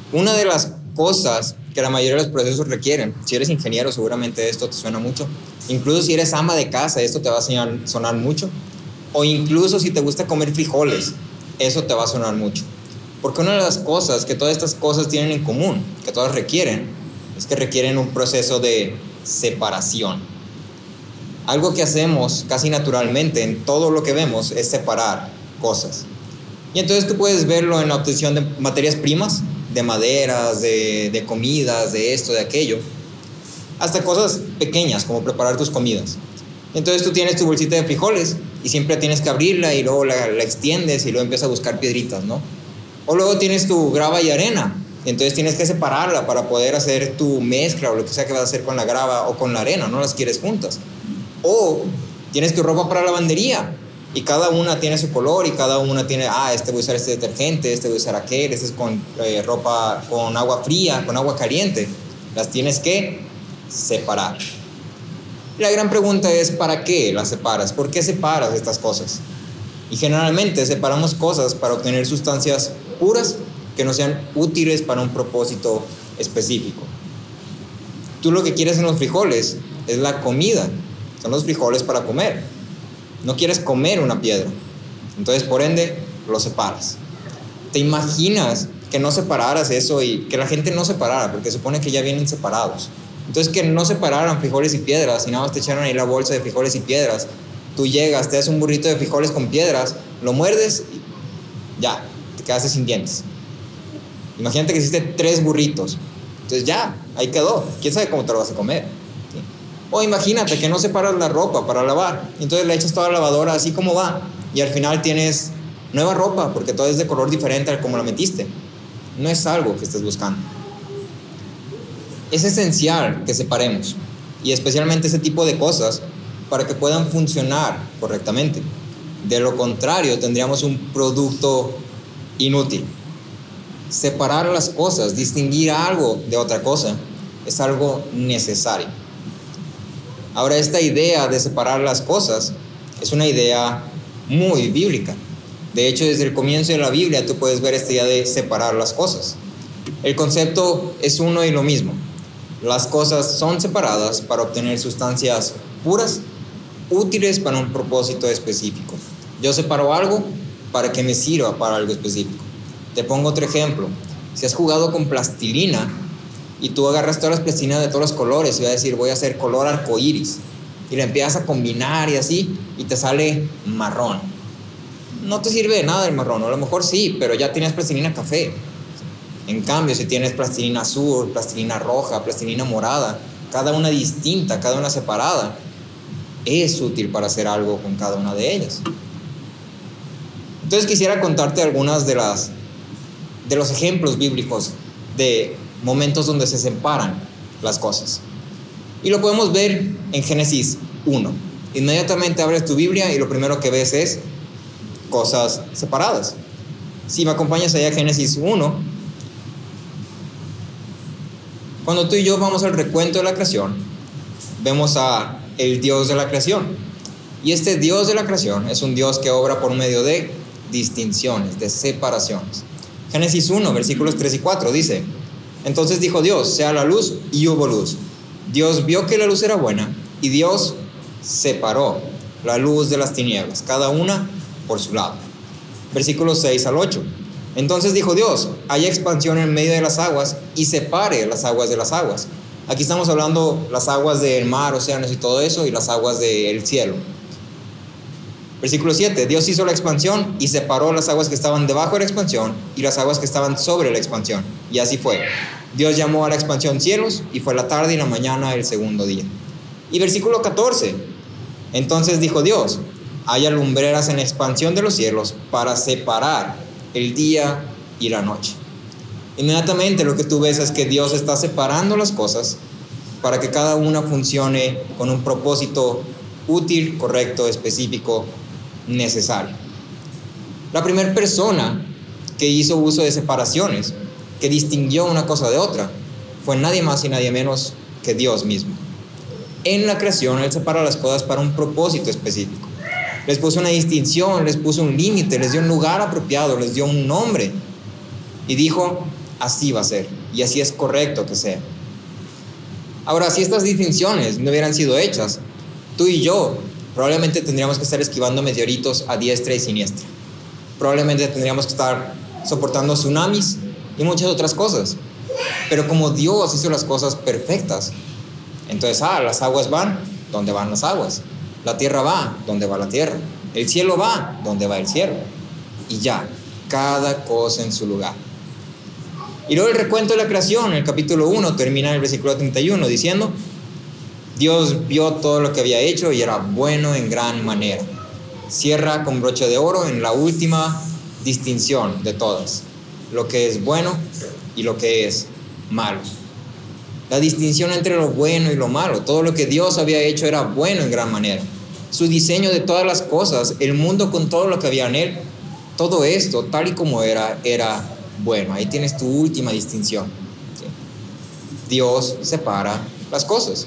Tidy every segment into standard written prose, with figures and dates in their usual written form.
Una de las cosas que la mayoría de los procesos requieren, si eres ingeniero seguramente esto te suena mucho, incluso si eres ama de casa esto te va a sonar mucho, o incluso si te gusta comer frijoles, eso te va a sonar mucho. Porque una de las cosas que todas estas cosas tienen en común, que todas requieren, es que requieren un proceso de separación. Algo que hacemos casi naturalmente en todo lo que vemos es separar cosas. Y entonces tú puedes verlo en la obtención de materias primas, de maderas, de comidas, de esto, de aquello, hasta cosas pequeñas como preparar tus comidas. Entonces tú tienes tu bolsita de frijoles y siempre tienes que abrirla y luego la extiendes y luego empiezas a buscar piedritas, ¿no? O luego tienes tu grava y arena, entonces tienes que separarla para poder hacer tu mezcla o lo que sea que vas a hacer con la grava o con la arena, no las quieres juntas. O tienes tu ropa para lavandería y cada una tiene su color y cada una tiene, este voy a usar este detergente, este voy a usar aquel, este es con ropa con agua fría, con agua caliente. Las tienes que separar. La gran pregunta es, ¿para qué las separas? ¿Por qué separas estas cosas? Y generalmente separamos cosas para obtener sustancias puras que no sean útiles para un propósito específico. Tú lo que quieres en los frijoles es la comida, son los frijoles para comer. No quieres comer una piedra, entonces por ende lo separas. ¿Te imaginas que no separaras eso y que la gente no separara? Porque supone que ya vienen separados. Entonces que no separaran frijoles y piedras y nada más te echaran ahí la bolsa de frijoles y piedras. Tú llegas, te das un burrito de frijoles con piedras, lo muerdes y ya, te quedaste sin dientes. Imagínate que hiciste 3 burritos, entonces ya, ahí quedó, quién sabe cómo te lo vas a comer, ¿sí? O imagínate que no separas la ropa para lavar, entonces le echas toda la lavadora así como va y al final tienes nueva ropa porque todo es de color diferente al como la metiste. No es algo que estés buscando. Es esencial que separemos, y especialmente ese tipo de cosas, para que puedan funcionar correctamente. De lo contrario, tendríamos un producto inútil. Separar las cosas, distinguir algo de otra cosa, es algo necesario. Ahora, esta idea de separar las cosas es una idea muy bíblica. De hecho, desde el comienzo de la Biblia tú puedes ver esta idea de separar las cosas. El concepto es uno y lo mismo. Las cosas son separadas para obtener sustancias puras, útiles para un propósito específico. Yo separo algo para que me sirva para algo específico. Te pongo otro ejemplo. Si has jugado con plastilina y tú agarras todas las plastilinas de todos los colores y vas a decir, voy a hacer color arcoíris, y la empiezas a combinar y así, y te sale marrón. No te sirve de nada el marrón, o a lo mejor sí, pero ya tienes plastilina café. En cambio, si tienes plastilina azul, plastilina roja, plastilina morada, cada una distinta, cada una separada, es útil para hacer algo con cada una de ellas. Entonces quisiera contarte algunas de los ejemplos bíblicos de momentos donde se separan las cosas. Y lo podemos ver en Génesis 1. Inmediatamente abres tu Biblia y lo primero que ves es cosas separadas. Si me acompañas allá a Génesis 1, cuando tú y yo vamos al recuento de la creación, vemos a el Dios de la creación. Y este Dios de la creación es un Dios que obra por medio de distinciones, de separaciones. Génesis 1, versículos 3 y 4 dice: entonces dijo Dios, sea la luz, y hubo luz. Dios vio que la luz era buena, y Dios separó la luz de las tinieblas, cada una por su lado. Versículos 6 al 8. Entonces dijo Dios, haya expansión en medio de las aguas y separe las aguas de las aguas. Aquí estamos hablando las aguas del mar, océanos y todo eso, y las aguas del cielo. Versículo 7, Dios hizo la expansión y separó las aguas que estaban debajo de la expansión y las aguas que estaban sobre la expansión. Y así fue. Dios llamó a la expansión cielos, y fue la tarde y la mañana el segundo día. Y versículo 14, entonces dijo Dios, haya lumbreras en la expansión de los cielos para separar el día y la noche. Inmediatamente lo que tú ves es que Dios está separando las cosas para que cada una funcione con un propósito útil, correcto, específico, necesario. La primera persona que hizo uso de separaciones, que distinguió una cosa de otra, fue nadie más y nadie menos que Dios mismo. En la creación Él separa las cosas para un propósito específico. Les puso una distinción, les puso un límite, les dio un lugar apropiado, les dio un nombre. Y dijo, así va a ser y así es correcto que sea. Ahora, si estas distinciones no hubieran sido hechas, tú y yo probablemente tendríamos que estar esquivando meteoritos a diestra y siniestra. Probablemente tendríamos que estar soportando tsunamis y muchas otras cosas. Pero como Dios hizo las cosas perfectas, entonces, las aguas van donde van las aguas. La tierra va donde va la tierra. El cielo va donde va el cielo. Y ya, cada cosa en su lugar. Y luego el recuento de la creación, el capítulo 1, termina en el versículo 31 diciendo: Dios vio todo lo que había hecho y era bueno en gran manera. Cierra con broche de oro en la última distinción de todas: lo que es bueno y lo que es malo. La distinción entre lo bueno y lo malo. Todo lo que Dios había hecho era bueno en gran manera. Su diseño de todas las cosas, el mundo con todo lo que había en él, todo esto, tal y como era bueno. Ahí tienes tu última distinción. ¿Sí? Dios separa las cosas.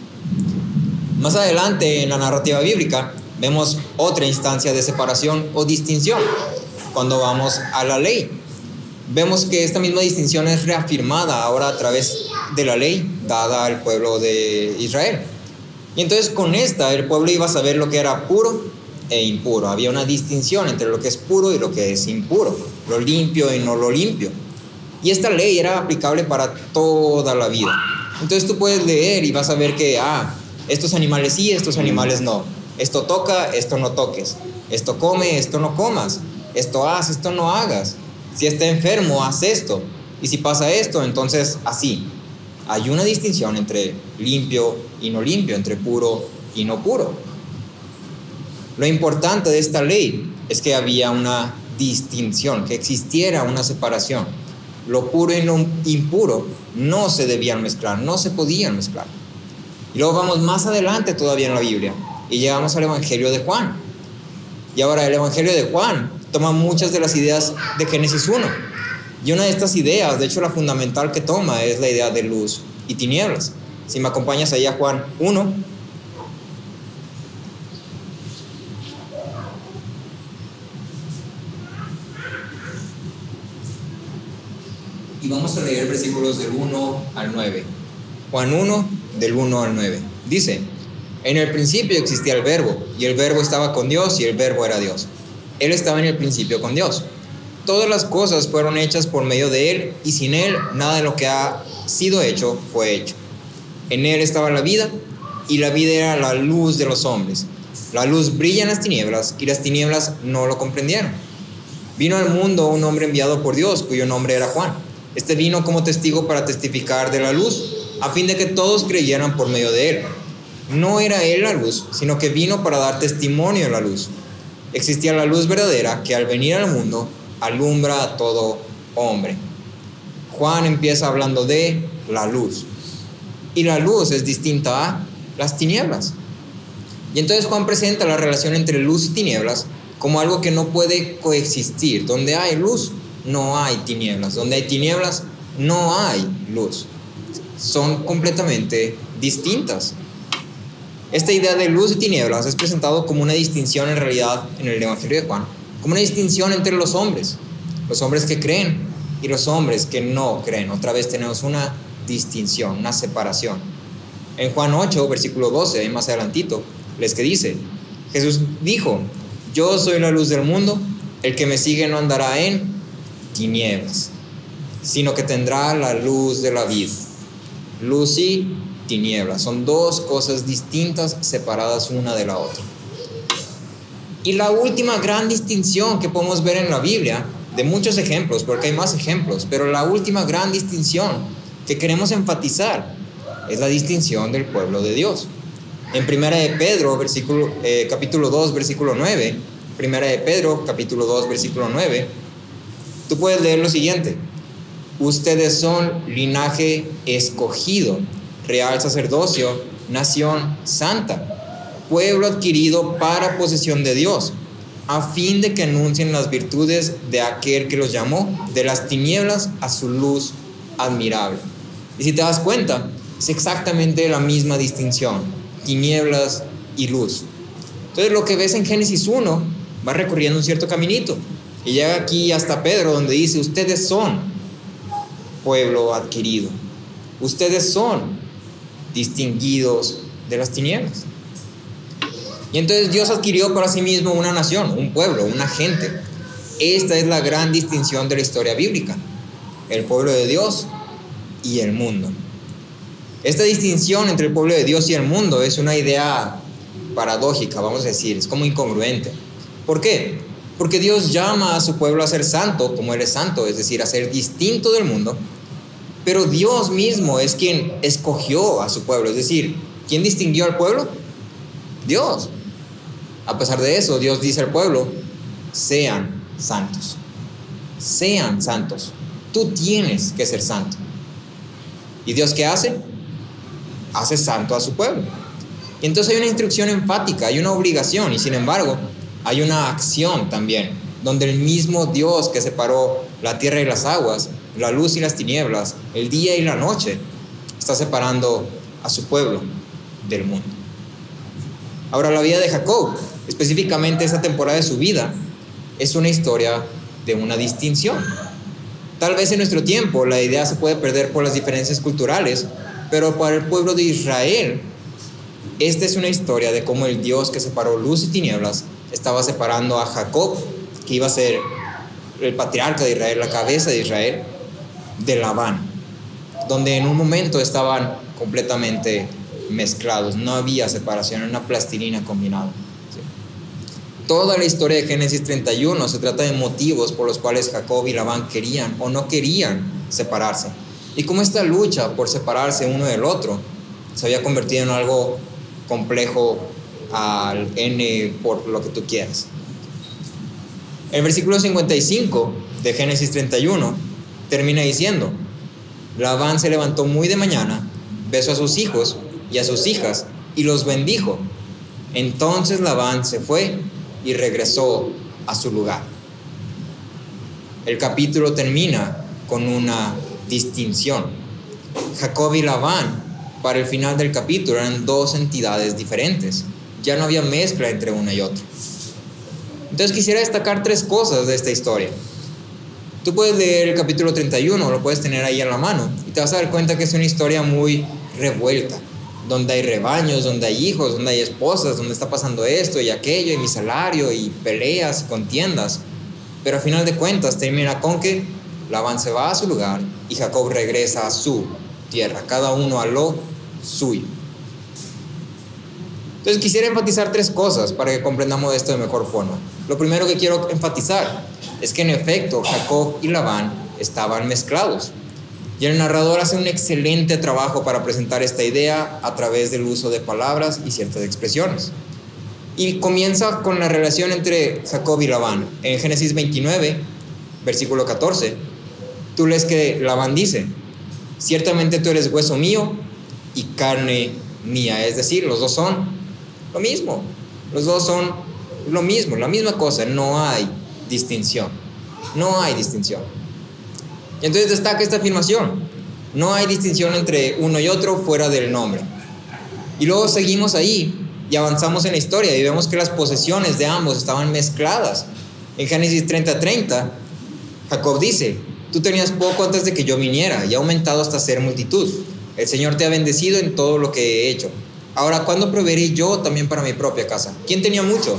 Más adelante en la narrativa bíblica vemos otra instancia de separación o distinción. Cuando vamos a la ley, vemos que esta misma distinción es reafirmada ahora a través de la ley dada al pueblo de Israel. Y entonces con esta el pueblo iba a saber lo que era puro e impuro. Había una distinción entre lo que es puro y lo que es impuro, lo limpio y no lo limpio. Y esta ley era aplicable para toda la vida. Entonces tú puedes leer y vas a ver que estos animales sí, estos animales no. Esto toca, esto no toques. Esto come, esto no comas. Esto haz, esto no hagas. Si está enfermo, haz esto. Y si pasa esto, entonces así. Hay una distinción entre limpio y no limpio, entre puro y no puro. Lo importante de esta ley es que había una distinción, que existiera una separación. Lo puro y lo impuro no se debían mezclar, no se podían mezclar. Y luego vamos más adelante todavía en la Biblia y llegamos al Evangelio de Juan. Y ahora el Evangelio de Juan toma muchas de las ideas de Génesis 1. Y una de estas ideas, de hecho la fundamental que toma, es la idea de luz y tinieblas. Si me acompañas ahí a Juan 1. Y vamos a leer versículos del 1 al 9. Juan 1, del 1 al 9. Dice: En el principio existía el verbo, y el verbo estaba con Dios, y el verbo era Dios. Él estaba en el principio con Dios. Todas las cosas fueron hechas por medio de Él, y sin Él nada de lo que ha sido hecho fue hecho. En Él estaba la vida, y la vida era la luz de los hombres. La luz brilla en las tinieblas, y las tinieblas no lo comprendieron. Vino al mundo un hombre enviado por Dios, cuyo nombre era Juan. Este vino como testigo para testificar de la luz, a fin de que todos creyeran por medio de Él. No era Él la luz, sino que vino para dar testimonio de la luz. Existía la luz verdadera, que al venir al mundo alumbra a todo hombre. Juan empieza hablando de la luz. Y la luz es distinta a las tinieblas. Y entonces Juan presenta la relación entre luz y tinieblas como algo que no puede coexistir. Donde hay luz, no hay tinieblas. Donde hay tinieblas, no hay luz. Son completamente distintas. Esta idea de luz y tinieblas es presentado como una distinción en realidad en el Evangelio de Juan, como una distinción entre los hombres que creen y los hombres que no creen. Otra vez tenemos una distinción, una separación. En Juan 8, versículo 12, ahí más adelantito, les que dice: Jesús dijo: Yo soy la luz del mundo, el que me sigue no andará en tinieblas, sino que tendrá la luz de la vida. Luz y tinieblas son dos cosas distintas, separadas una de la otra. Y la última gran distinción que podemos ver en la Biblia, de muchos ejemplos, porque hay más ejemplos, pero la última gran distinción que queremos enfatizar es la distinción del pueblo de Dios. En Primera de Pedro, capítulo 2, versículo 9, Primera de Pedro, capítulo 2, versículo 9, tú puedes leer lo siguiente: Ustedes son linaje escogido, real sacerdocio, nación santa, pueblo adquirido para posesión de Dios, a fin de que anuncien las virtudes de aquel que los llamó de las tinieblas a su luz admirable. Y si te das cuenta, es exactamente la misma distinción: tinieblas y luz. Entonces lo que ves en Génesis 1 va recorriendo un cierto caminito y llega aquí hasta Pedro, donde dice: ustedes son. pueblo adquirido. Ustedes son distinguidos de las tinieblas. Y entonces Dios adquirió para sí mismo una nación, un pueblo, una gente. Esta es la gran distinción de la historia bíblica: el pueblo de Dios y el mundo. Esta distinción entre el pueblo de Dios y el mundo es una idea paradójica, vamos a decir, es como incongruente. ¿Por qué? Porque Dios llama a su pueblo a ser santo, como Él es santo, es decir, a ser distinto del mundo, pero Dios mismo es quien escogió a su pueblo, es decir, ¿quién distinguió al pueblo? Dios. A pesar de eso, Dios dice al pueblo: sean santos, sean santos, tú tienes que ser santo. ¿Y Dios qué hace? Hace santo a su pueblo. Y entonces hay una instrucción enfática, hay una obligación, y sin embargo hay una acción también, donde el mismo Dios que separó la tierra y las aguas, la luz y las tinieblas, el día y la noche, está separando a su pueblo del mundo. Ahora, la vida de Jacob, específicamente esa temporada de su vida, es una historia de una distinción. Tal vez en nuestro tiempo la idea se puede perder por las diferencias culturales, pero para el pueblo de Israel, esta es una historia de cómo el Dios que separó luz y tinieblas estaba separando a Jacob, que iba a ser el patriarca de Israel, la cabeza de Israel, de Labán, donde en un momento estaban completamente mezclados, no había separación, era una plastilina combinada. ¿Sí? Toda la historia de Génesis 31 se trata de motivos por los cuales Jacob y Labán querían o no querían separarse, y cómo esta lucha por separarse uno del otro se había convertido en algo complejo al n por lo que tú quieras. El versículo 55 de Génesis 31 termina diciendo: Labán se levantó muy de mañana, besó a sus hijos y a sus hijas y los bendijo. Entonces Labán se fue y regresó a su lugar. El capítulo termina con una distinción. Jacob y Labán, para el final del capítulo, eran dos entidades diferentes. Ya no había mezcla entre una y otra. Entonces quisiera destacar tres cosas de esta historia. Tú puedes leer el capítulo 31, lo puedes tener ahí a la mano, y te vas a dar cuenta que es una historia muy revuelta, donde hay rebaños, donde hay hijos, donde hay esposas, donde está pasando esto y aquello, y mi salario, y peleas, y contiendas. Pero al final de cuentas termina con que Labán se va a su lugar y Jacob regresa a su tierra, cada uno a lo suyo. Entonces quisiera enfatizar tres cosas para que comprendamos esto de mejor forma. Lo primero que quiero enfatizar es que en efecto Jacob y Labán estaban mezclados, y el narrador hace un excelente trabajo para presentar esta idea a través del uso de palabras y ciertas expresiones. Y comienza con la relación entre Jacob y Labán. En Génesis 29, versículo 14, tú lees que Labán dice: ciertamente tú eres hueso mío y carne mía. Es decir, los dos son lo mismo. Los dos son lo mismo, la misma cosa. No hay distinción. No hay distinción. Y entonces destaca esta afirmación: no hay distinción entre uno y otro fuera del nombre. Y luego seguimos ahí y avanzamos en la historia y vemos que las posesiones de ambos estaban mezcladas. En Génesis 30:30, Jacob dice: tú tenías poco antes de que yo viniera y ha aumentado hasta ser multitud. El Señor te ha bendecido en todo lo que he hecho. Ahora, ¿cuándo proveeré yo también para mi propia casa? ¿Quién tenía mucho?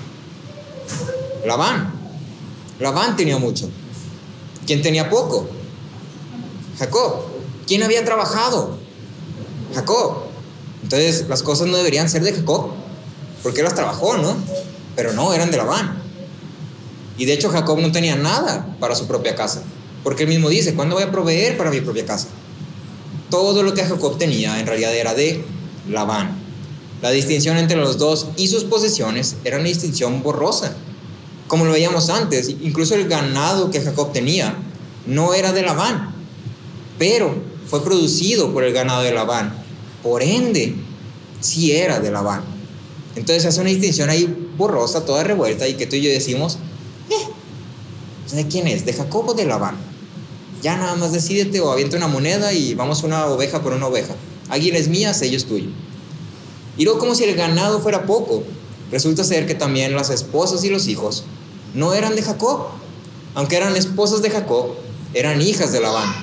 Labán. Labán tenía mucho. ¿Quién tenía poco? Jacob. ¿Quién había trabajado? Jacob. Entonces las cosas no deberían ser de Jacob, porque él las trabajó, ¿no? Pero no, eran de Labán. Y de hecho Jacob no tenía nada para su propia casa, porque él mismo dice: ¿cuándo voy a proveer para mi propia casa? Todo lo que Jacob tenía en realidad era de Labán. La distinción entre los dos y sus posesiones era una distinción borrosa. Como lo veíamos antes, incluso el ganado que Jacob tenía no era de Labán, pero fue producido por el ganado de Labán. Por ende, sí era de Labán. Entonces hace una distinción ahí borrosa, toda revuelta, y que tú y yo decimos: ¿de quién es? ¿De Jacob o de Labán? Ya nada más decídete, o avienta una moneda y vamos una oveja por una oveja. Águila es mía, sello es tuyo. Y luego, como si el ganado fuera poco, resulta ser que también las esposas y los hijos no eran de Jacob. Aunque eran esposas de Jacob, eran hijas de Labán.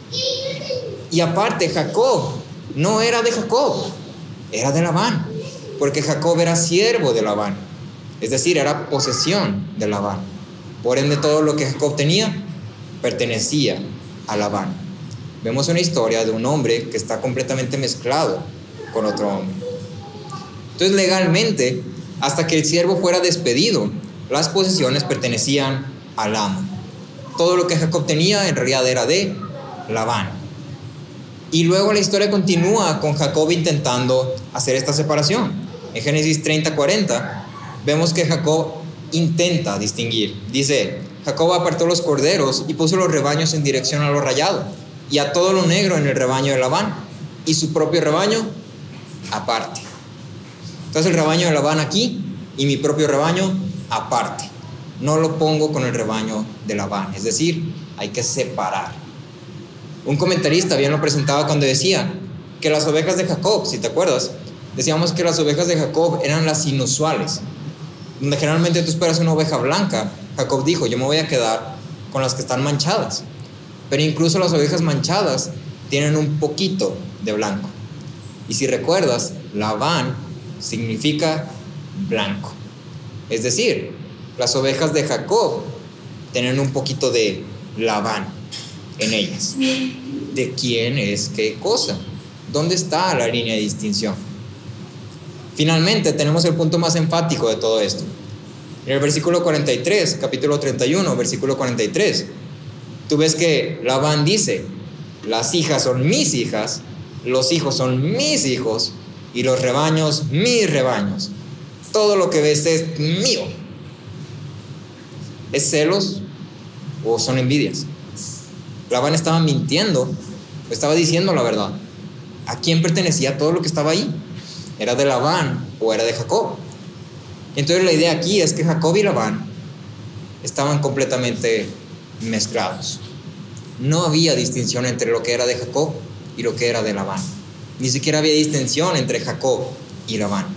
Y aparte, Jacob no era de Jacob, era de Labán, porque Jacob era siervo de Labán, es decir, era posesión de Labán. Por ende, todo lo que Jacob tenía pertenecía a Labán. Vemos una historia de un hombre que está completamente mezclado con otro hombre. Entonces, legalmente, hasta que el siervo fuera despedido, las posesiones pertenecían al amo. Todo lo que Jacob tenía en realidad era de Labán. Y luego la historia continúa con Jacob intentando hacer esta separación. En Génesis 30:40 vemos que Jacob intenta distinguir. Dice: Jacob apartó los corderos y puso los rebaños en dirección a lo rayado, y a todo lo negro en el rebaño de Labán, y su propio rebaño aparte. Entonces el rebaño de Labán aquí y mi propio rebaño aparte. No lo pongo con el rebaño de Labán, es decir, hay que separar. Un comentarista bien lo presentaba cuando decía que las ovejas de Jacob, si te acuerdas, decíamos que las ovejas de Jacob eran las inusuales, donde generalmente tú esperas una oveja blanca. Jacob dijo: yo me voy a quedar con las que están manchadas. Pero incluso las ovejas manchadas tienen un poquito de blanco. Y si recuerdas, Labán significa blanco. Es decir, las ovejas de Jacob tienen un poquito de Labán en ellas. ¿De quién es qué cosa? ¿Dónde está la línea de distinción? Finalmente tenemos el punto más enfático de todo esto. En el versículo 43, capítulo 31, versículo 43, tú ves que Labán dice: las hijas son mis hijas, los hijos son mis hijos, y los rebaños mis rebaños. Todo lo que ves es mío. ¿Es celos o son envidias? Labán estaba mintiendo, o estaba diciendo la verdad. ¿A quién pertenecía todo lo que estaba ahí? ¿Era de Labán o era de Jacob? Entonces la idea aquí es que Jacob y Labán estaban completamente mezclados. No había distinción entre lo que era de Jacob y lo que era de Labán. Ni siquiera había distinción entre Jacob y Labán.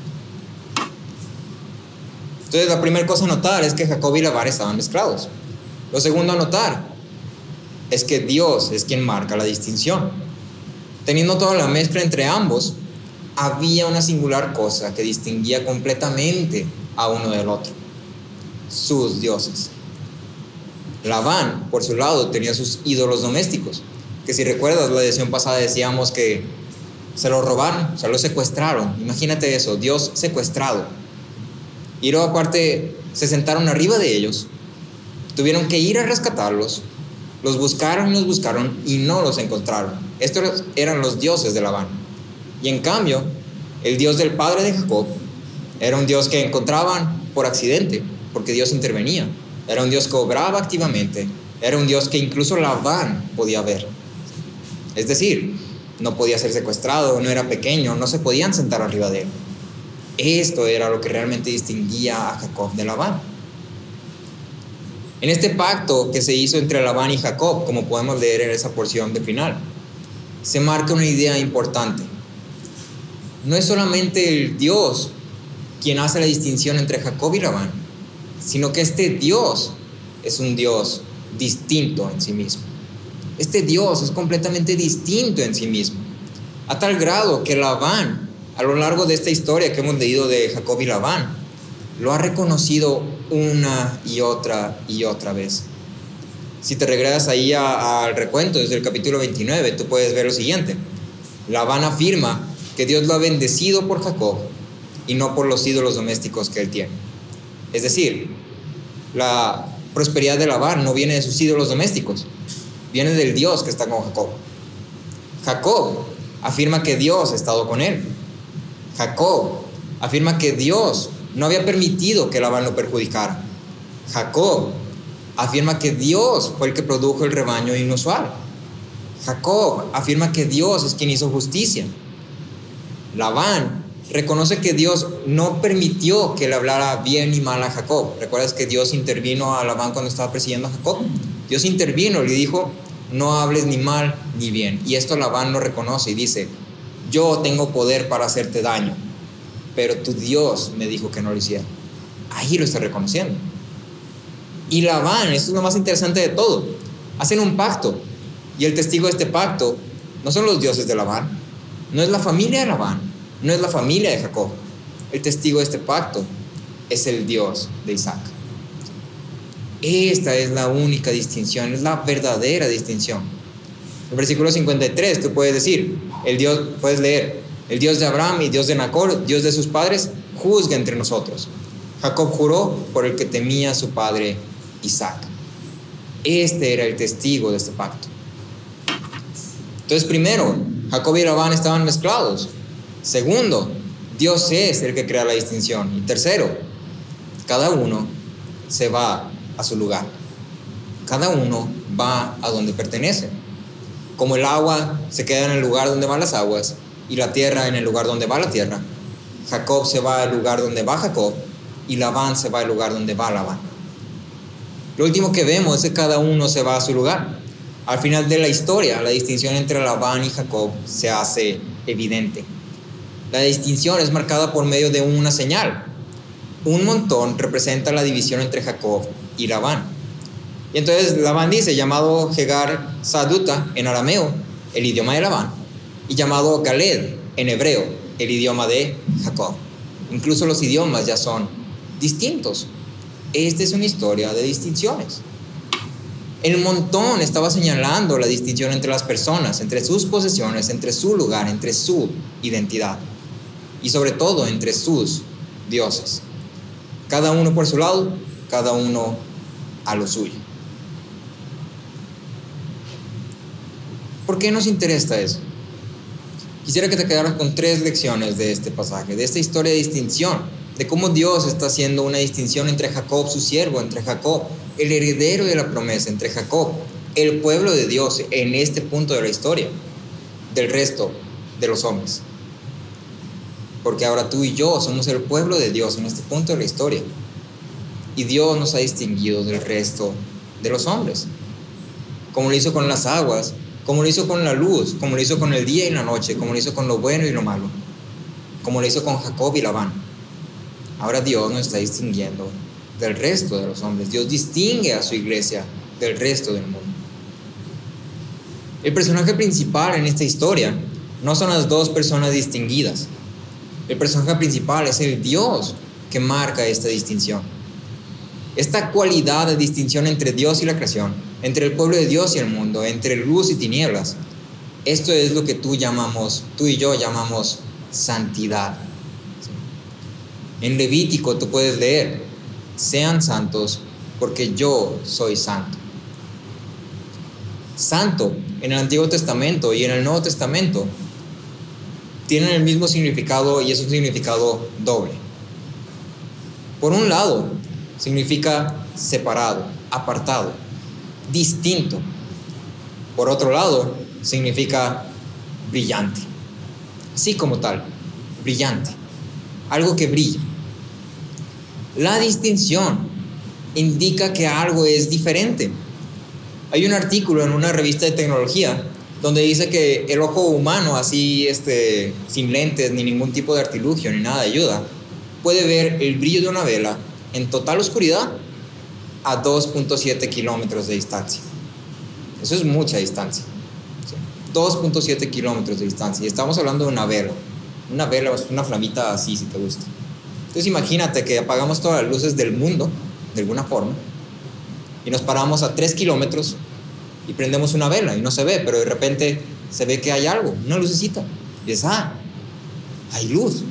Entonces la primera cosa a notar es que Jacob y Labán estaban mezclados. Lo segundo a notar es que Dios es quien marca la distinción. Teniendo toda la mezcla entre ambos, había una singular cosa que distinguía completamente a uno del otro: sus dioses. Labán, por su lado, tenía sus ídolos domésticos, que si recuerdas la edición pasada decíamos que se lo robaron, se lo secuestraron. Imagínate eso, Dios secuestrado. Y luego aparte se sentaron arriba de ellos, tuvieron que ir a rescatarlos, los buscaron y no los encontraron. Estos eran los dioses de Labán. Y en cambio, el Dios del padre de Jacob era un Dios que encontraban por accidente, porque Dios intervenía. Era un Dios que obraba activamente. Era un Dios que incluso Labán podía ver. Es decir, no podía ser secuestrado, no era pequeño, no se podían sentar arriba de él. Esto era lo que realmente distinguía a Jacob de Labán. En este pacto que se hizo entre Labán y Jacob, como podemos leer en esa porción de final, se marca una idea importante. No es solamente el Dios quien hace la distinción entre Jacob y Labán, sino que este Dios es un Dios distinto en sí mismo. Este Dios es completamente distinto en sí mismo, a tal grado que Labán, a lo largo de esta historia que hemos leído de Jacob y Labán, lo ha reconocido una y otra vez. Si te regresas ahí al recuento desde el capítulo 29, tú puedes ver lo siguiente. Labán afirma que Dios lo ha bendecido por Jacob y no por los ídolos domésticos que él tiene. Es decir, la prosperidad de Labán no viene de sus ídolos domésticos, viene del Dios que está con Jacob. Jacob afirma que Dios ha estado con él. Jacob afirma que Dios no había permitido que Labán lo perjudicara. Jacob afirma que Dios fue el que produjo el rebaño inusual. Jacob afirma que Dios es quien hizo justicia. Labán reconoce que Dios no permitió que le hablara bien ni mal a Jacob. ¿Recuerdas que Dios intervino a Labán cuando estaba persiguiendo a Jacob? Dios intervino y le dijo: no hables ni mal ni bien. Y esto Labán lo reconoce y dice: yo tengo poder para hacerte daño, pero tu Dios me dijo que no lo hiciera. Ahí lo está reconociendo. Y Labán, esto es lo más interesante de todo, hacen un pacto. Y el testigo de este pacto no son los dioses de Labán, no es la familia de Labán, no es la familia de Jacob. El testigo de este pacto es el Dios de Isaac. Esta es la única distinción, es la verdadera distinción. En el versículo 53 tú puedes decir, puedes leer, el Dios de Abraham y Dios de Nacor, Dios de sus padres, juzga entre nosotros. Jacob juró por el que temía a su padre Isaac. Este era el testigo de este pacto. Entonces, primero, Jacob y Labán estaban mezclados. Segundo, Dios es el que crea la distinción. Y tercero, cada uno se va a su lugar. Cada uno va a donde pertenece. Como el agua se queda en el lugar donde van las aguas y la tierra en el lugar donde va la tierra, Jacob se va al lugar donde va Jacob y Labán se va al lugar donde va Labán. Lo último que vemos es que cada uno se va a su lugar. Al final de la historia, la distinción entre Labán y Jacob se hace evidente. La distinción es marcada por medio de una señal. Un montón representa la división entre Jacob y Labán. Y entonces Labán dice, llamado Jegar Saduta en arameo, el idioma de Labán, y llamado Galed en hebreo, el idioma de Jacob. Incluso los idiomas ya son distintos. Esta es una historia de distinciones. El montón estaba señalando la distinción entre las personas, entre sus posesiones, entre su lugar, entre su identidad y sobre todo entre sus dioses. Cada uno por su lado, cada uno a lo suyo. ¿Por qué nos interesa eso? Quisiera que te quedaras con 3 lecciones de este pasaje, de esta historia de distinción, de cómo Dios está haciendo una distinción entre Jacob, su siervo, entre Jacob, el heredero de la promesa, entre Jacob, el pueblo de Dios en este punto de la historia, del resto de los hombres. Porque ahora tú y yo somos el pueblo de Dios en este punto de la historia. Y Dios nos ha distinguido del resto de los hombres. Como lo hizo con las aguas, como lo hizo con la luz, como lo hizo con el día y la noche, como lo hizo con lo bueno y lo malo, como lo hizo con Jacob y Labán. Ahora Dios nos está distinguiendo del resto de los hombres. Dios distingue a su iglesia del resto del mundo. El personaje principal en esta historia no son las 2 personas distinguidas. El personaje principal es el Dios que marca esta distinción. Esta cualidad de distinción entre Dios y la creación, entre el pueblo de Dios y el mundo, entre luz y tinieblas, esto es lo que tú y yo llamamos santidad. En Levítico tú puedes leer, sean santos porque yo soy santo. Santo en el Antiguo Testamento y en el Nuevo Testamento tienen el mismo significado y es un significado doble. Por un lado, significa separado, apartado, distinto. Por otro lado, significa brillante. Así como tal, brillante. Algo que brilla. La distinción indica que algo es diferente. Hay un artículo en una revista de tecnología donde dice que el ojo humano, así sin lentes ni ningún tipo de artilugio ni nada de ayuda, puede ver el brillo de una vela en total oscuridad a 2.7 kilómetros de distancia. Eso es mucha distancia. 2.7 kilómetros de distancia. Y estamos hablando de una vela. Una vela es una flamita así, si te gusta. Entonces imagínate que apagamos todas las luces del mundo, de alguna forma, y nos paramos a 3 kilómetros y prendemos una vela y no se ve, pero de repente se ve que hay algo, una lucecita. Y dices, hay luz.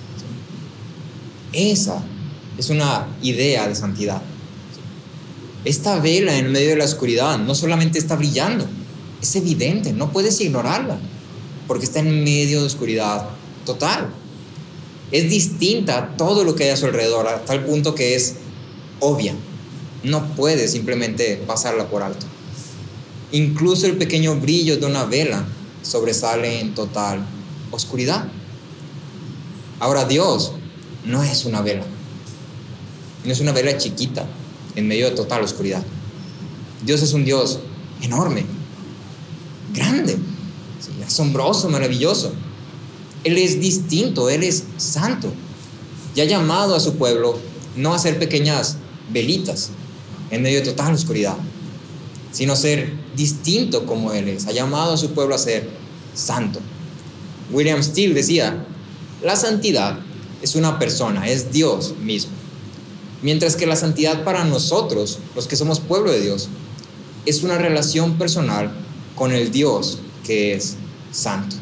Esa es una idea de santidad. Esta vela en medio de la oscuridad no solamente está brillando, es evidente, no puedes ignorarla, porque está en medio de oscuridad total. Es distinta a todo lo que hay a su alrededor, a tal punto que es obvia. No puedes simplemente pasarla por alto. Incluso el pequeño brillo de una vela sobresale en total oscuridad. Ahora Dios no es una vela. No es una vela chiquita en medio de total oscuridad. Dios es un Dios enorme, grande, ¿sí? Asombroso, maravilloso. Él es distinto, Él es santo. Y ha llamado a su pueblo no a ser pequeñas velitas en medio de total oscuridad. sino ser distinto como Él es. Ha llamado a su pueblo a ser santo. William Steele decía: la santidad es una persona, es Dios mismo. Mientras que la santidad para nosotros, los que somos pueblo de Dios, es una relación personal con el Dios que es santo.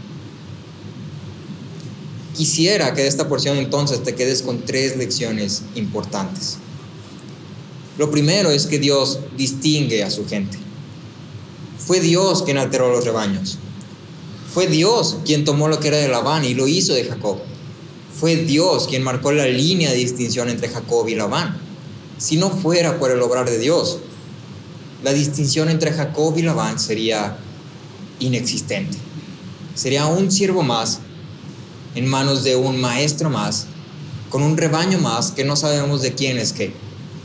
Quisiera que de esta porción entonces te quedes con 3 lecciones importantes. Lo primero es que Dios distingue a su gente. Fue Dios quien alteró los rebaños. Fue Dios quien tomó lo que era de Labán y lo hizo de Jacob. Fue Dios quien marcó la línea de distinción entre Jacob y Labán. Si no fuera por el obrar de Dios, la distinción entre Jacob y Labán sería inexistente. Sería un siervo más en manos de un maestro más, con un rebaño más que no sabemos de quién es qué.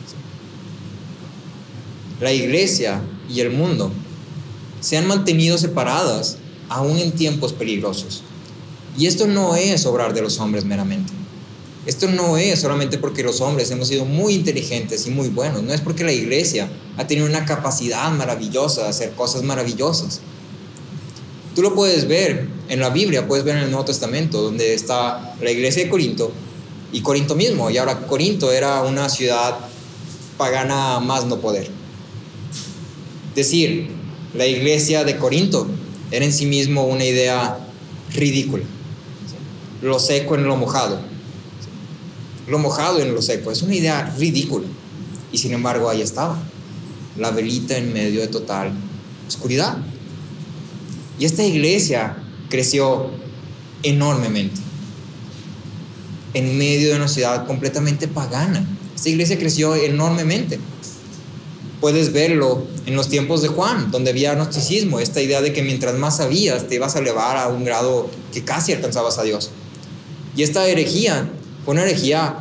La iglesia y el mundo se han mantenido separadas aún en tiempos peligrosos. Y esto no es obrar de los hombres meramente. Esto no es solamente porque los hombres hemos sido muy inteligentes y muy buenos. No es porque la iglesia ha tenido una capacidad maravillosa de hacer cosas maravillosas. Tú lo puedes ver en la Biblia, puedes ver en el Nuevo Testamento, donde está la iglesia de Corinto y Corinto mismo. Y ahora Corinto era una ciudad pagana más no poder. Decir, la iglesia de Corinto era en sí mismo una idea ridícula. Lo seco en lo mojado. Lo mojado en lo seco. Es una idea ridícula. Y sin embargo ahí estaba. La velita en medio de total oscuridad. Y esta iglesia creció enormemente. En medio de una ciudad completamente pagana. Esta iglesia creció enormemente. Puedes verlo en los tiempos de Juan, donde había gnosticismo, esta idea de que mientras más sabías te ibas a elevar a un grado que casi alcanzabas a Dios. Y esta herejía fue una herejía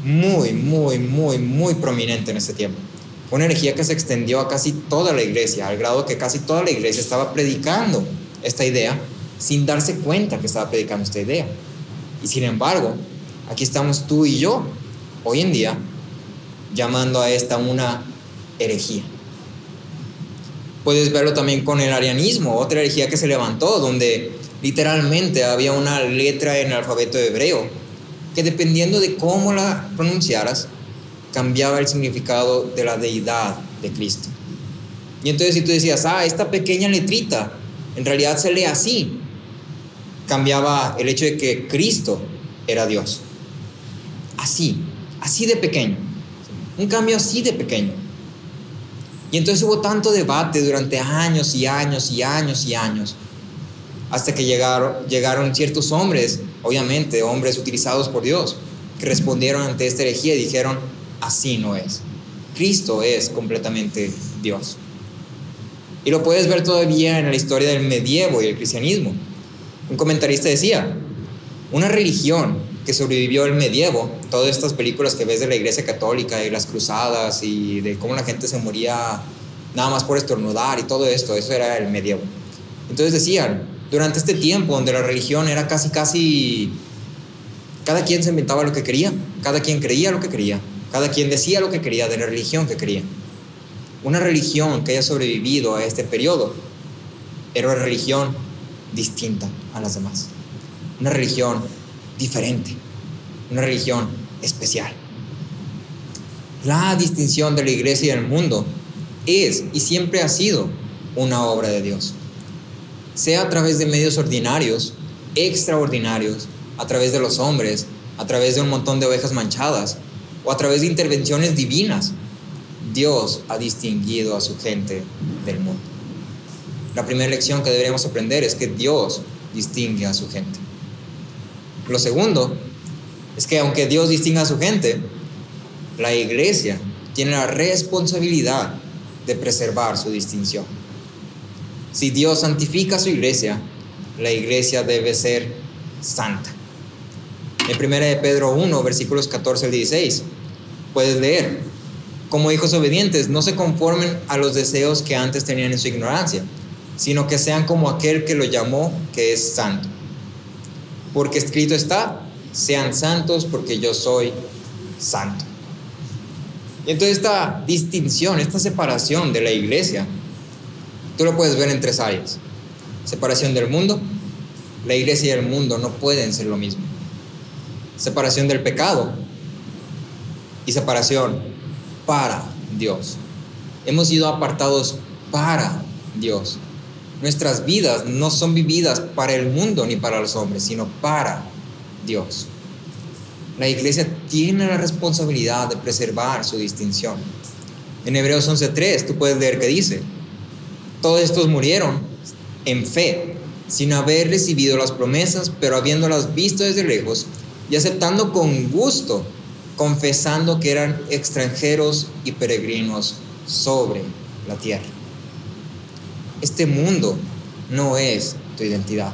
muy prominente en ese tiempo. Fue una herejía que se extendió a casi toda la iglesia, al grado que casi toda la iglesia estaba predicando esta idea sin darse cuenta que estaba predicando esta idea. Y sin embargo, aquí estamos tú y yo, hoy en día, llamando a esta una herejía. Puedes verlo también con el arianismo, otra herejía que se levantó, donde literalmente había una letra en el alfabeto hebreo que, dependiendo de cómo la pronunciaras, cambiaba el significado de la deidad de Cristo. Y entonces si tú decías, esta pequeña letrita en realidad se lee así, cambiaba el hecho de que Cristo era Dios. Así de pequeño. Un cambio así de pequeño. Y entonces hubo tanto debate durante años y años, hasta que llegaron ciertos hombres, obviamente hombres utilizados por Dios, que respondieron ante esta herejía y dijeron: así no es. Cristo es completamente Dios. Y lo puedes ver todavía en la historia del medievo y el cristianismo. Un comentarista decía: una religión que sobrevivió al medievo, todas estas películas que ves de la iglesia católica y las cruzadas y de cómo la gente se moría nada más por estornudar y todo esto, eso era el medievo. Entonces decían, durante este tiempo donde la religión era casi cada quien se inventaba lo que quería, cada quien creía lo que quería, cada quien decía lo que quería de la religión que quería. Una religión que haya sobrevivido a este periodo era una religión distinta a las demás, una religión diferente, una religión especial. La distinción de la iglesia y del mundo es y siempre ha sido una obra de Dios, sea a través de medios ordinarios, extraordinarios, a través de los hombres, a través de un montón de ovejas manchadas o a través de intervenciones divinas. Dios ha distinguido a su gente del mundo. La primera lección que deberíamos aprender es que Dios distingue a su gente. Lo segundo es que aunque Dios distinga a su gente, la iglesia tiene la responsabilidad de preservar su distinción. Si Dios santifica a su iglesia, la iglesia debe ser santa. En 1 de Pedro 1, versículos 14 al 16, puedes leer: como hijos obedientes, no se conformen a los deseos que antes tenían en su ignorancia, sino que sean como aquel que lo llamó, que es santo. Porque escrito está: sean santos porque yo soy santo. Y entonces esta distinción, esta separación de la iglesia Tú lo puedes ver en 3 áreas: separación del mundo. La iglesia y el mundo no pueden ser lo mismo. Separación del pecado y separación para Dios. Hemos sido apartados para Dios. Nuestras vidas no son vividas para el mundo ni para los hombres, sino para Dios. La iglesia tiene la responsabilidad de preservar su distinción. En Hebreos 11:3 tú puedes leer que dice: todos estos murieron en fe, sin haber recibido las promesas, pero habiéndolas visto desde lejos y aceptando con gusto, confesando que eran extranjeros y peregrinos sobre la tierra. Este mundo no es tu identidad.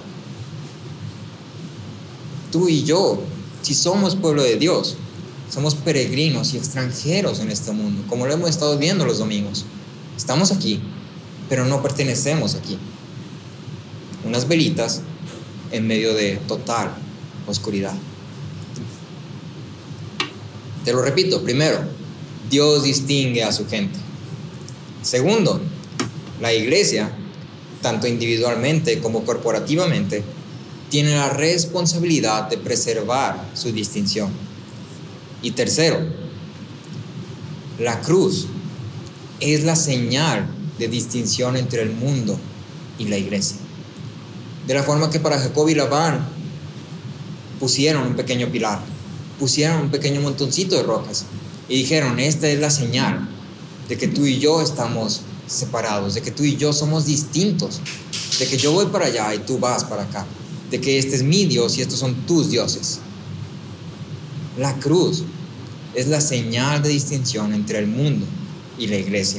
Tú y yo, si somos pueblo de Dios, somos peregrinos y extranjeros en este mundo, como lo hemos estado viendo los domingos. Estamos aquí, pero no pertenecemos aquí. Unas velitas en medio de total oscuridad. Te lo repito: primero, Dios distingue a su gente. Segundo, la iglesia, tanto individualmente como corporativamente, tiene la responsabilidad de preservar su distinción. Y tercero, la cruz es la señal de distinción entre el mundo y la iglesia. De la forma que para Jacob y Labán pusieron un pequeño pilar, pusieron un pequeño montoncito de rocas y dijeron: esta es la señal de que tú y yo estamos separados, de que tú y yo somos distintos, de que yo voy para allá y tú vas para acá, de que este es mi Dios y estos son tus dioses. La cruz es la señal de distinción entre el mundo y la iglesia.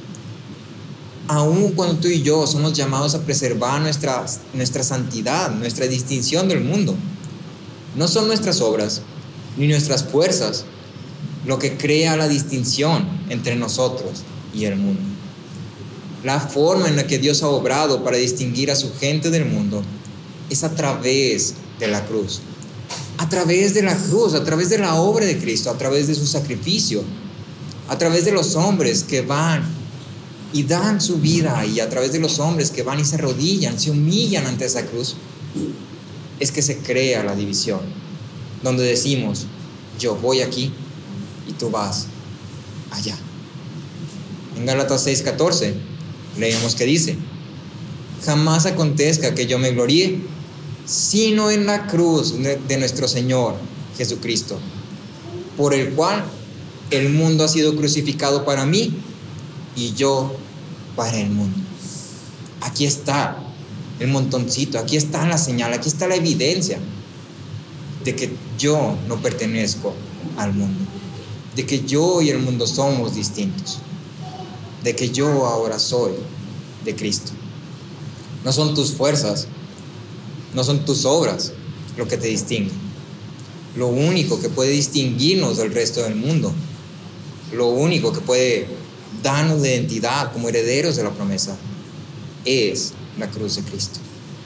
Aun cuando tú y yo somos llamados a preservar nuestra santidad, nuestra distinción del mundo, no son nuestras obras ni nuestras fuerzas lo que crea la distinción entre nosotros y el mundo. La forma en la que Dios ha obrado para distinguir a su gente del mundo es a través de la cruz. A través de la cruz, a través de la obra de Cristo, a través de su sacrificio, a través de los hombres que van y dan su vida, y a través de los hombres que van y se arrodillan, se humillan ante esa cruz, es que se crea la división, donde decimos: yo voy aquí y tú vas allá. En Gálatas 6:14 leemos que dice: jamás acontezca que yo me gloríe, sino en la cruz de nuestro Señor Jesucristo, por el cual el mundo ha sido crucificado para mí y yo para el mundo. Aquí está el montoncito, aquí está la señal, aquí está la evidencia de que yo no pertenezco al mundo, de que yo y el mundo somos distintos, de que yo ahora soy de Cristo. No son tus fuerzas, no son tus obras lo que te distinguen. Lo único que puede distinguirnos del resto del mundo, lo único que puede darnos la identidad como herederos de la promesa, es la cruz de Cristo.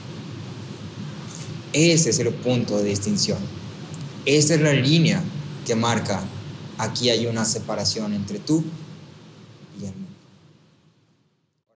Ese es el punto de distinción. Esa es la línea que marca: aquí hay una separación entre tú y el mundo.